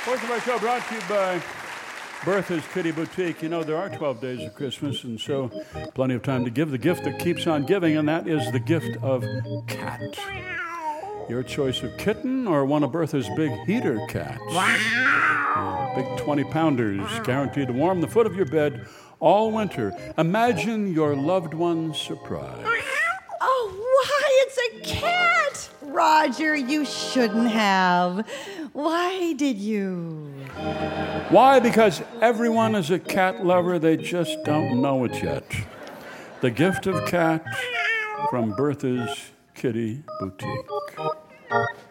Portion of our show brought to you by Bertha's Kitty Boutique. You know, there are 12 days of Christmas, and so plenty of time to give the gift that keeps on giving, and that is the gift of cat. Your choice of kitten or one of Bertha's big heater cats. Big 20-pounders guaranteed to warm the foot of your bed all winter. Imagine your loved one's surprise. Oh, why, it's a cat! Roger, you shouldn't have. Why did you? Why? Because everyone is a cat lover. They just don't know it yet. The gift of cat from Bertha's Kitty Boutique.